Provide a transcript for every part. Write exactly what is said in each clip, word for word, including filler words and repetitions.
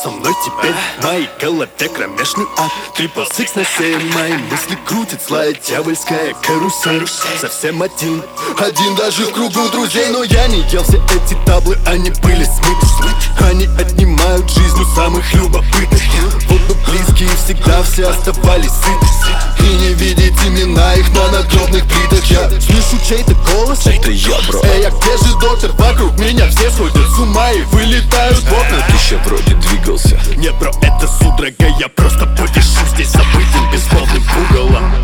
со мной теперь? В моей голове кромешный ад. Трипл сикс на семь, мои мысли крутит злая дьявольская карусель. Совсем один, один даже в кругу друзей. Но я не ел все эти таблы, они были смыты. Они отнимают жизнь у самых любопытных. Воду близкие всегда все оставались сыты. И не видеть имена их на надгробных плитах. Я слышу чей-то голос, это я, бро. Эй, а где же доктор? Вокруг меня все сходят с ума и вылетают в окна. Ты еще вроде двигался. Не, бро, это судорога, я просто повешу здесь забытым безмолвным пугалом.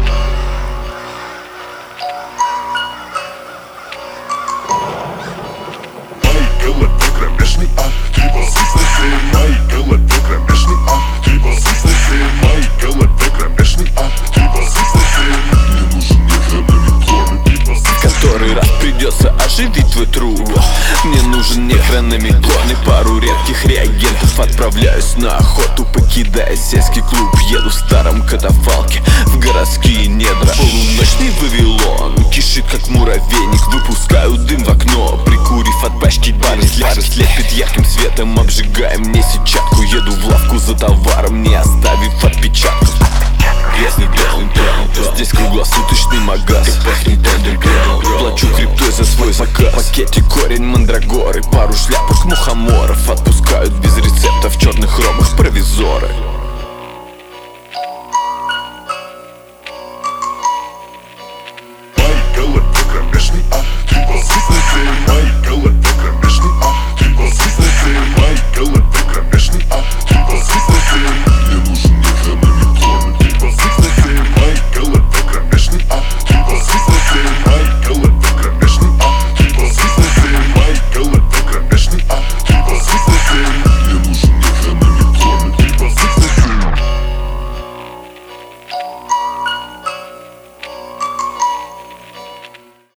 В моей голове кромешный ад. Трипл сикс на семь, в моей голове кромешный ад. Трипл сикс на семь, в моей голове кромешный ад. Трипл сикс на семь. Мне нужен нехранный план. Трипл сикс. Который раз придется оживить твой труп. Мне нужен нехранный план и пару редких реагентов. Отправляюсь на охоту, покидая сельский клуб. Еду в старом катафалке в городские недра. Полуночный Вавилон кишит как муравейник. Выпускаю дым в окно, прикурив от пачки пары. Пары слепит ярким светом, обжигая мне сетчатку. Еду в лавку за товаром, не оставив отпечатков. Грязный даунтаун, здесь круглосуточный магаз. Как пахнет андерграунд. Плачу криптой за свой заказ. В пакете корень мандрагоры, пару шляпок мухоморов. Отпускают без рецептов черных ромах провизоры.